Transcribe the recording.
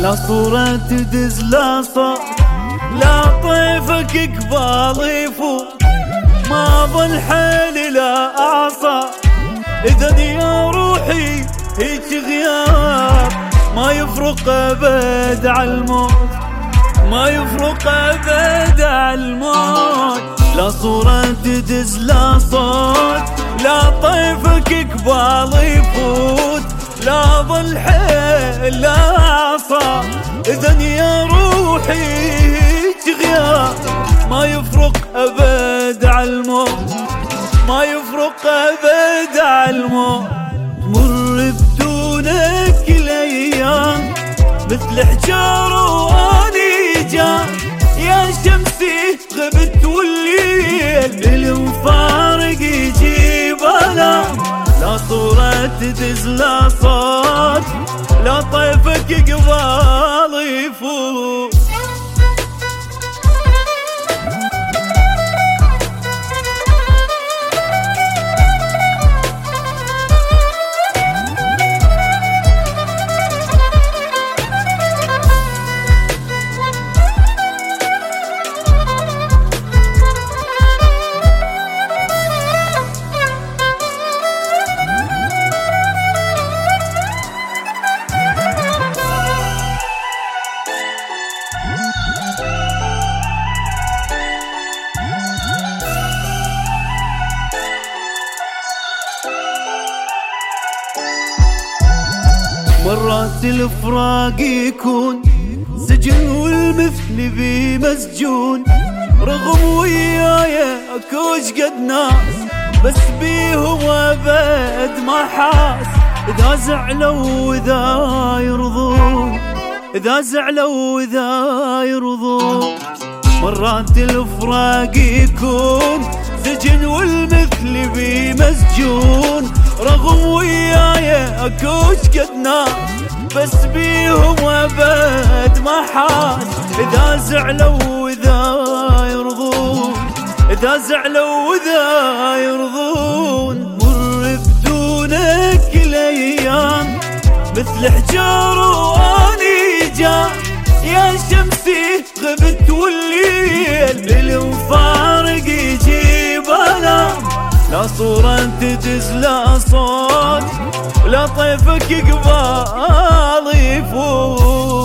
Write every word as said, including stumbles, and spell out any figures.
لا صورة تدز لا صوت، لا طيفك قبال يفوت، ما ظل حيل لا أعصى. إذن يا روحي هيك غياب ما يفرق أبد عالموت، ما يفرق أبد عالموت. لا صورة تدز لا صوت، لا طيفك قبال يفوت، لا ظل حيل لا أعصى. إذن يا روحي هيك غياب ما يفرق أبد عالموت، ما يفرق أبد عالموت. تمر بدونك الأيام مثل حجار وأنيجان، يا شمسي غبت والليل المفارق يجيب ألام. لا صورة تدز لا صوت، لا طيفك قبال يفوت. مرات الفراق يكون سجن والمثل بيه مسجون، رغم وياي اكوش قد ناس بس بيهم ابد ما حاس. اذا زعلوا واذا يرضون، اذا زعلوا واذا يرضون. مرات الفراق يكون سجن والمثل بيه مسجون، رغم وياي اكوش قد ناس بس بيهم ابد ما حاس. اذا زعلوا واذا يرضون، اذا زعلوا واذا يرضون. مر بدونك الايام مثل حجار وانيجان، يا شمسي غبت والليل المفارق يجيب ألام. لا صورة تدز لا صوت، لا طيفك قبال يفوت.